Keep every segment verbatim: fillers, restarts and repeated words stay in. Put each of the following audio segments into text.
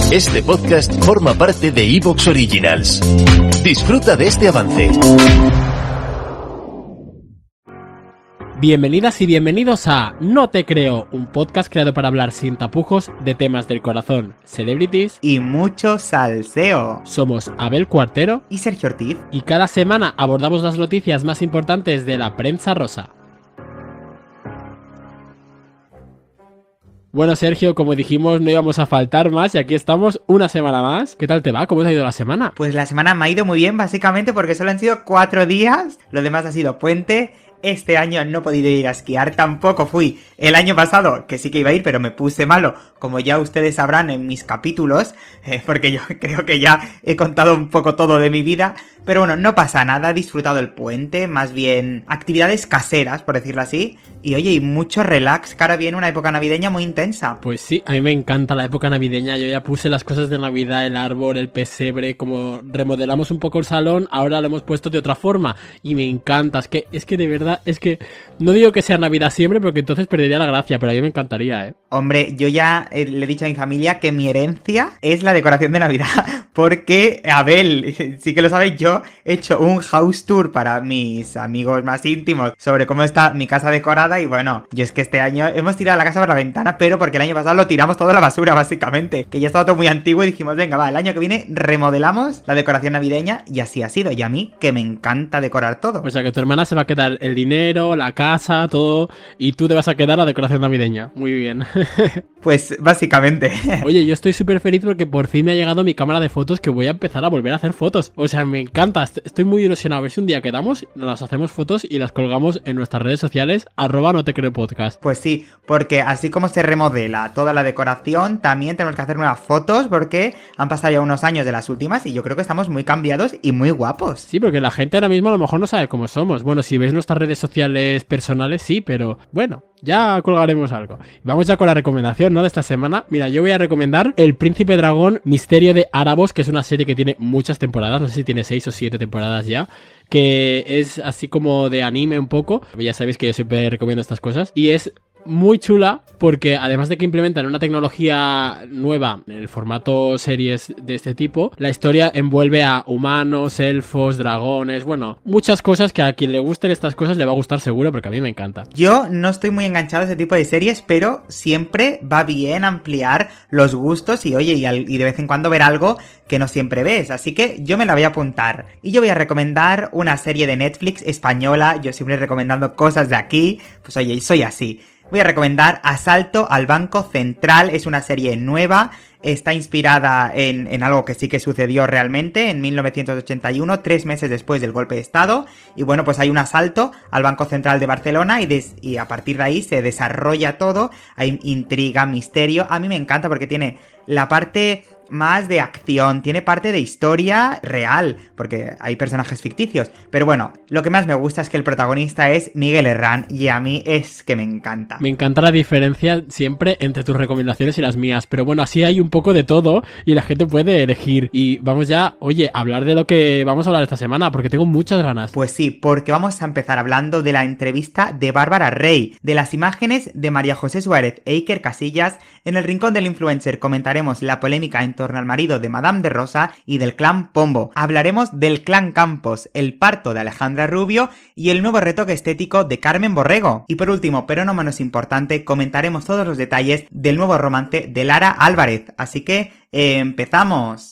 Este podcast forma parte de iVoox Originals. Disfruta de este avance. Bienvenidas y bienvenidos a No Te Creo, un podcast creado para hablar sin tapujos de temas del corazón, celebrities y mucho salseo. Somos Abel Cuartero y Sergio Ortiz y cada semana abordamos las noticias más importantes de la prensa rosa. Bueno, Sergio, como dijimos, no íbamos a faltar más y aquí estamos una semana más. ¿Qué tal te va? ¿Cómo te ha ido la semana? Pues la semana me ha ido muy bien, básicamente porque solo han sido cuatro días. Lo demás ha sido puente. Este año no he podido ir a esquiar, tampoco fui el año pasado, que sí que iba a ir, pero me puse malo, como ya ustedes sabrán en mis capítulos, eh, porque yo creo que ya he contado un poco todo de mi vida. Pero bueno, no pasa nada, he disfrutado el puente, más bien actividades caseras, por decirlo así. Y oye, y mucho relax, que ahora viene una época navideña muy intensa. Pues sí, a mí me encanta la época navideña. Yo ya puse las cosas de Navidad, el árbol, el pesebre, como remodelamos un poco el salón, ahora lo hemos puesto de otra forma. Y me encanta, es que, es que de verdad, es que no digo que sea Navidad siempre, porque entonces perdería la gracia, pero a mí me encantaría, ¿eh? Hombre, yo ya eh, le he dicho a mi familia que mi herencia es la decoración de Navidad, porque, Abel, sí que lo sabéis, yo he hecho un house tour para mis amigos más íntimos sobre cómo está mi casa decorada y bueno, yo es que este año hemos tirado la casa por la ventana, pero porque el año pasado lo tiramos todo a la basura, básicamente, que ya estaba todo muy antiguo y dijimos, venga, va, el año que viene remodelamos la decoración navideña y así ha sido, y a mí que me encanta decorar todo. O sea que tu hermana se va a quedar el dinero, la casa, todo, y tú te vas a quedar la decoración navideña. Muy bien. Pues básicamente. Oye, yo estoy súper feliz porque por fin me ha llegado mi cámara de fotos, que voy a empezar a volver a hacer fotos. O sea, me encanta, estoy muy ilusionado. A ver si un día quedamos, nos hacemos fotos y las colgamos en nuestras redes sociales, arroba no te creo podcast. Pues sí, porque así como se remodela toda la decoración, también tenemos que hacer nuevas fotos porque han pasado ya unos años de las últimas y yo creo que estamos muy cambiados y muy guapos. Sí, porque la gente ahora mismo a lo mejor no sabe cómo somos. Bueno, si veis nuestras redes sociales personales, sí, pero bueno, ya colgaremos algo. Vamos ya con la recomendación, ¿no?, de esta semana. Mira, yo voy a recomendar El Príncipe Dragón, Misterio de Árabos, que es una serie que tiene muchas temporadas, no sé si tiene seis o siete temporadas ya, que es así como de anime un poco. Ya sabéis que yo siempre recomiendo estas cosas. Y es muy chula porque además de que implementan una tecnología nueva en el formato series de este tipo, la historia envuelve a humanos, elfos, dragones, bueno, muchas cosas que a quien le gusten estas cosas le va a gustar seguro, porque a mí me encanta. Yo no estoy muy enganchado a este tipo de series, pero siempre va bien ampliar los gustos y oye, y, al, y de vez en cuando ver algo que no siempre ves, así que yo me la voy a apuntar. Y yo voy a recomendar una serie de Netflix española, yo siempre recomendando cosas de aquí, pues oye, soy así. Voy a recomendar Asalto al Banco Central, es una serie nueva, está inspirada en, en algo que sí que sucedió realmente en mil novecientos ochenta y uno, tres meses después del golpe de estado, y bueno, pues hay un asalto al Banco Central de Barcelona y, des, y a partir de ahí se desarrolla todo, hay intriga, misterio, a mí me encanta porque tiene la parte más de acción, tiene parte de historia real, porque hay personajes ficticios, pero bueno, lo que más me gusta es que el protagonista es Miguel Herrán y a mí es que me encanta. Me encanta la diferencia siempre entre tus recomendaciones y las mías, pero bueno, así hay un poco de todo y la gente puede elegir. Y vamos ya, oye, a hablar de lo que vamos a hablar esta semana, porque tengo muchas ganas. Pues sí, porque vamos a empezar hablando de la entrevista de Bárbara Rey, de las imágenes de María José Suárez e Iker Casillas. En el Rincón del Influencer comentaremos la polémica en torno al marido de Madame de Rosa y del clan Pombo. Hablaremos del clan Campos, el parto de Alejandra Rubio y el nuevo retoque estético de Carmen Borrego. Y por último, pero no menos importante, comentaremos todos los detalles del nuevo romance de Lara Álvarez. Así que, eh, empezamos.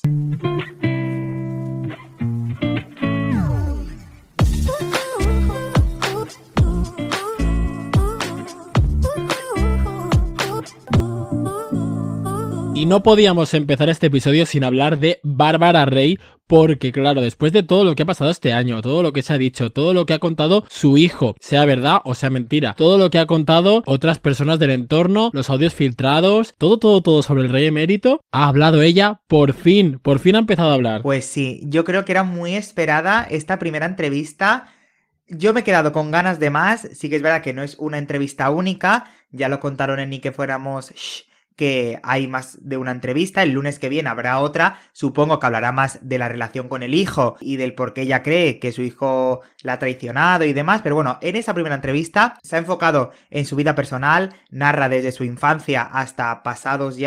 Y no podíamos empezar este episodio sin hablar de Bárbara Rey, porque claro, después de todo lo que ha pasado este año, todo lo que se ha dicho, todo lo que ha contado su hijo, sea verdad o sea mentira, todo lo que ha contado otras personas del entorno, los audios filtrados, todo, todo, todo sobre el rey emérito, ha hablado ella, por fin, por fin ha empezado a hablar. Pues sí, yo creo que era muy esperada esta primera entrevista. Yo me he quedado con ganas de más, sí que es verdad que no es una entrevista única, ya lo contaron en Ni que fuéramos... Shh, que hay más de una entrevista, el lunes que viene habrá otra, supongo que hablará más de la relación con el hijo y del por qué ella cree que su hijo la ha traicionado y demás, pero bueno, en esa primera entrevista se ha enfocado en su vida personal, narra desde su infancia hasta pasados ya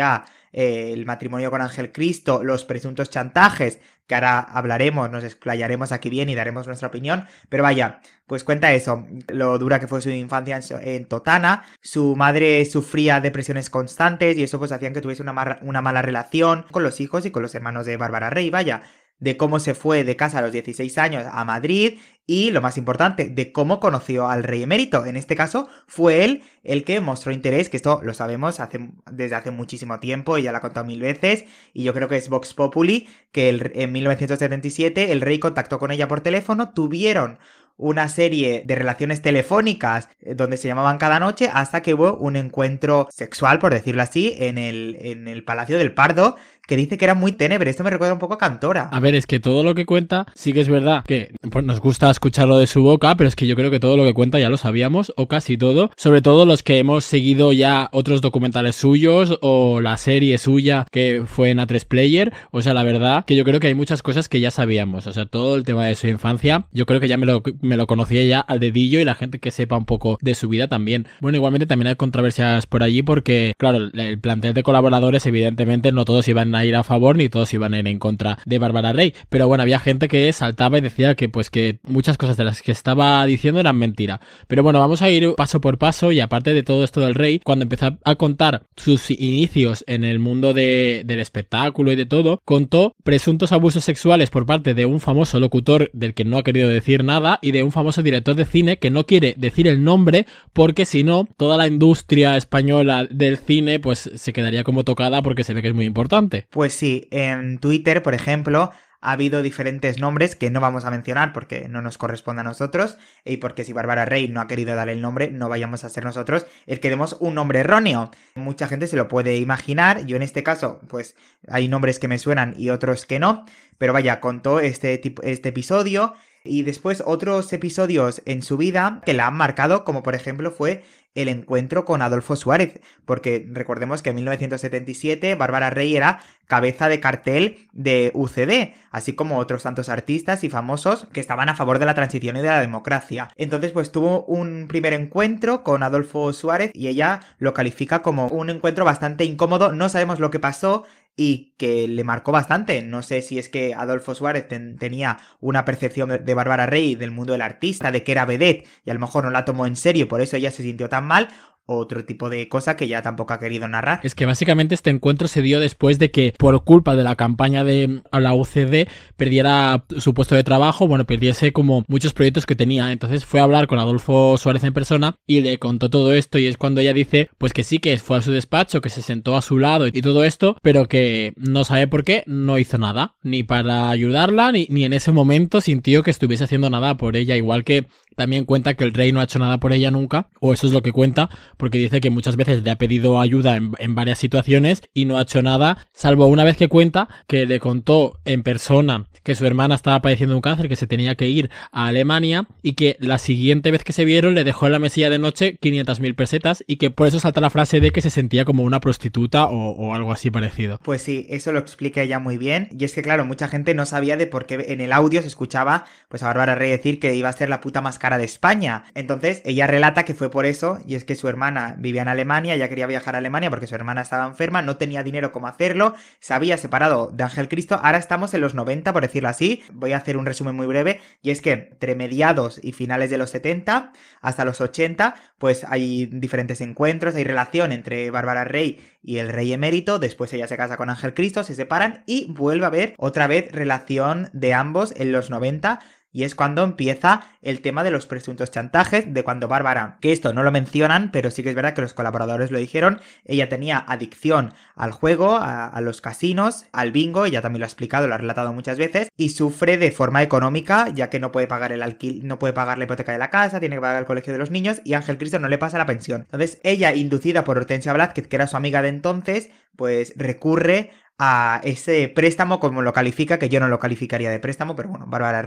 eh, el matrimonio con Ángel Cristo, los presuntos chantajes, que ahora hablaremos, nos explayaremos aquí bien y daremos nuestra opinión, pero vaya, pues cuenta eso, lo dura que fue su infancia en, en Totana, su madre sufría depresiones constantes y eso pues hacían que tuviese una, mar- una mala relación con los hijos y con los hermanos de Bárbara Rey, vaya, de cómo se fue de casa a los dieciséis años a Madrid y, lo más importante, de cómo conoció al rey emérito. En este caso, fue él el que mostró interés, que esto lo sabemos hace, desde hace muchísimo tiempo y ya lo ha contado mil veces, y yo creo que es Vox Populi, que el, en mil novecientos setenta y siete el rey contactó con ella por teléfono, tuvieron una serie de relaciones telefónicas eh, donde se llamaban cada noche hasta que hubo un encuentro sexual, por decirlo así, en el, en el Palacio del Pardo, que dice que era muy tenebre. Esto me recuerda un poco a Cantora. A ver, es que todo lo que cuenta sí que es verdad que pues, nos gusta escucharlo de su boca, pero es que yo creo que todo lo que cuenta ya lo sabíamos, o casi todo, sobre todo los que hemos seguido ya otros documentales suyos o la serie suya que fue en A tres Player. O sea, la verdad que yo creo que hay muchas cosas que ya sabíamos. O sea, todo el tema de su infancia, yo creo que ya me lo, me lo conocía ya al dedillo, y la gente que sepa un poco de su vida también. Bueno, igualmente también hay controversias por allí porque, claro, el plantel de colaboradores, evidentemente no todos iban a ir a favor ni todos iban a ir en contra de Bárbara Rey, pero bueno, había gente que saltaba y decía que pues que muchas cosas de las que estaba diciendo eran mentira. Pero bueno, vamos a ir paso por paso, y aparte de todo esto del rey, cuando empezó a contar sus inicios en el mundo de, del espectáculo y de todo, contó presuntos abusos sexuales por parte de un famoso locutor del que no ha querido decir nada y de un famoso director de cine que no quiere decir el nombre porque si no, toda la industria española del cine pues se quedaría como tocada porque se ve que es muy importante. Pues sí, en Twitter, por ejemplo, ha habido diferentes nombres que no vamos a mencionar porque no nos corresponde a nosotros y porque si Bárbara Rey no ha querido dar el nombre, no vayamos a ser nosotros el que demos un nombre erróneo. Mucha gente se lo puede imaginar, yo en este caso, pues hay nombres que me suenan y otros que no, pero vaya, contó este, tipo, este episodio y después otros episodios en su vida que la han marcado, como por ejemplo fue el encuentro con Adolfo Suárez, porque recordemos que en mil novecientos setenta y siete Bárbara Rey era cabeza de cartel de U C D, así como otros tantos artistas y famosos que estaban a favor de la transición y de la democracia. Entonces pues tuvo un primer encuentro con Adolfo Suárez y ella lo califica como un encuentro bastante incómodo, no sabemos lo que pasó y que le marcó bastante. No sé si es que Adolfo Suárez ten, tenía una percepción de, de Bárbara Rey del mundo del artista, de que era vedette y a lo mejor no la tomó en serio y por eso ella se sintió tan mal, otro tipo de cosa que ya tampoco ha querido narrar. Es que básicamente este encuentro se dio después de que por culpa de la campaña de la U C D perdiera su puesto de trabajo, bueno, perdiese como muchos proyectos que tenía. Entonces fue a hablar con Adolfo Suárez en persona y le contó todo esto, y es cuando ella dice pues que sí, que fue a su despacho, que se sentó a su lado y todo esto, pero que no sabe por qué no hizo nada, ni para ayudarla, ni, ni en ese momento sintió que estuviese haciendo nada por ella, igual que también cuenta que el rey no ha hecho nada por ella nunca, o eso es lo que cuenta, porque dice que muchas veces le ha pedido ayuda en, en varias situaciones y no ha hecho nada, salvo una vez que cuenta que le contó en persona que su hermana estaba padeciendo un cáncer, que se tenía que ir a Alemania y que la siguiente vez que se vieron le dejó en la mesilla de noche quinientas mil pesetas y que por eso salta la frase de que se sentía como una prostituta o, o algo así parecido. Pues sí, eso lo explica ella muy bien, y es que claro, mucha gente no sabía de por qué en el audio se escuchaba pues a Bárbara Rey decir que iba a ser la puta más cara de España. Entonces ella relata que fue por eso, y es que su hermana vivía en Alemania, ella quería viajar a Alemania porque su hermana estaba enferma, no tenía dinero como hacerlo, se había separado de Ángel Cristo. Ahora estamos en los noventa, por decirlo así, voy a hacer un resumen muy breve, y es que entre mediados y finales de los setenta hasta los ochenta pues hay diferentes encuentros, hay relación entre Bárbara Rey y el rey emérito, después ella se casa con Ángel Cristo, se separan y vuelve a haber otra vez relación de ambos en los noventa. Y es cuando empieza el tema de los presuntos chantajes, de cuando Bárbara, que esto no lo mencionan, pero sí que es verdad que los colaboradores lo dijeron, ella tenía adicción al juego, a, a los casinos, al bingo, ella también lo ha explicado, lo ha relatado muchas veces, y sufre de forma económica, ya que no puede pagar el alquil, no puede pagar la hipoteca de la casa, tiene que pagar el colegio de los niños, y Ángel Cristo no le pasa la pensión. Entonces ella, inducida por Hortensia Blázquez, que era su amiga de entonces, pues recurre a ese préstamo, como lo califica, que yo no lo calificaría de préstamo, pero bueno, Bárbara Rey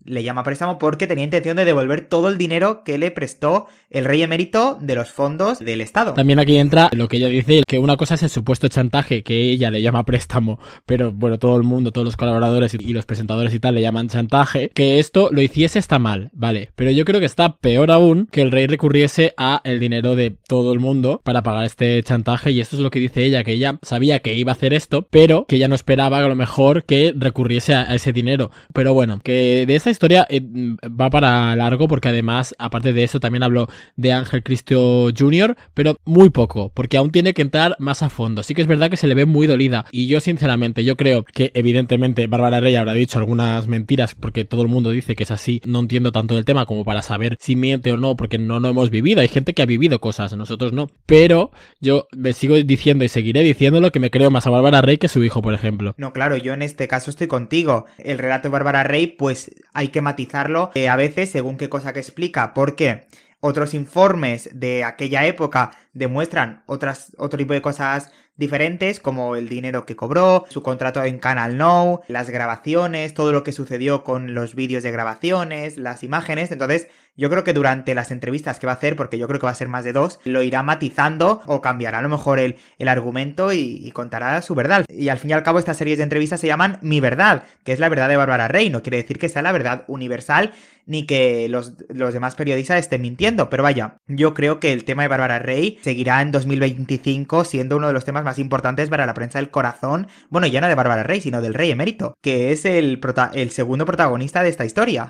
le llama préstamo porque tenía intención de devolver todo el dinero que le prestó el rey emérito de los fondos del Estado. También aquí entra lo que ella dice, que una cosa es el supuesto chantaje, que ella le llama préstamo, pero bueno, todo el mundo, todos los colaboradores y los presentadores y tal le llaman chantaje, que esto lo hiciese está mal, vale, pero yo creo que está peor aún que el rey recurriese a el dinero de todo el mundo para pagar este chantaje, y esto es lo que dice ella, que ella sabía que iba a hacer esto, pero que ella no esperaba a lo mejor que recurriese a ese dinero. Pero bueno, que de esta historia eh, va para largo, porque además, aparte de eso, también habló de Ángel Cristo junior, pero muy poco, porque aún tiene que entrar más a fondo. Sí que es verdad que se le ve muy dolida, y yo sinceramente, yo creo que evidentemente Bárbara Rey habrá dicho algunas mentiras, porque todo el mundo dice que es así. No entiendo tanto del tema como para saber si miente o no, porque no lo hemos vivido. Hay gente que ha vivido cosas, nosotros no. Pero yo me sigo diciendo y seguiré diciéndolo que me creo más a Bárbara Rey que su hijo, por ejemplo. No, claro, yo en este caso estoy contigo. El relato de Bárbara Rey, pues hay que matizarlo eh, a veces según qué cosa que explica, porque otros informes de aquella época demuestran otras, otro tipo de cosas diferentes, como el dinero que cobró, su contrato en Canal Now, las grabaciones, todo lo que sucedió con los vídeos de grabaciones, las imágenes. Entonces, yo creo que durante las entrevistas que va a hacer, porque yo creo que va a ser más de dos, lo irá matizando o cambiará a lo mejor el, el argumento y, y contará su verdad. Y al fin y al cabo, estas series de entrevistas se llaman Mi Verdad, que es la verdad de Bárbara Rey. No quiere decir que sea la verdad universal ni que los, los demás periodistas estén mintiendo, pero vaya, yo creo que el tema de Bárbara Rey seguirá en dos mil veinticinco siendo uno de los temas más importantes para la prensa del corazón, bueno, ya no de Bárbara Rey, sino del rey emérito, que es el, prota- el segundo protagonista de esta historia.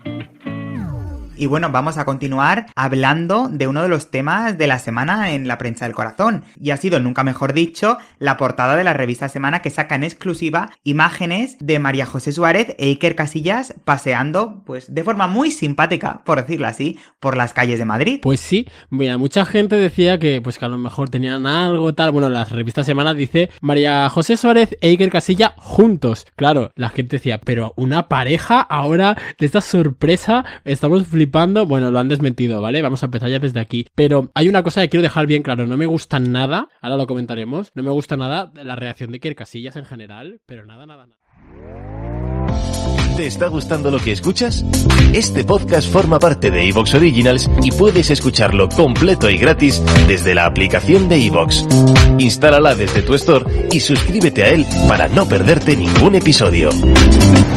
Y bueno, vamos a continuar hablando de uno de los temas de la semana en la prensa del corazón. Y ha sido, nunca mejor dicho, la portada de la revista Semana, que saca en exclusiva imágenes de María José Suárez e Iker Casillas paseando, pues de forma muy simpática, por decirlo así, por las calles de Madrid. Pues sí, mira, mucha gente decía que pues que a lo mejor tenían algo tal. Bueno, la revista Semana dice María José Suárez e Iker Casillas juntos. Claro, la gente decía, pero una pareja ahora de esta sorpresa, estamos flipando. Bueno, lo han desmentido, ¿vale? Vamos a empezar ya desde aquí. Pero hay una cosa que quiero dejar bien claro. No me gusta nada, ahora lo comentaremos, no me gusta nada la reacción de Iker Casillas en general, pero nada, nada, nada. ¿Te está gustando lo que escuchas? Este podcast forma parte de iVoox Originals y puedes escucharlo completo y gratis desde la aplicación de iVoox. Instálala desde tu store y suscríbete a él para no perderte ningún episodio.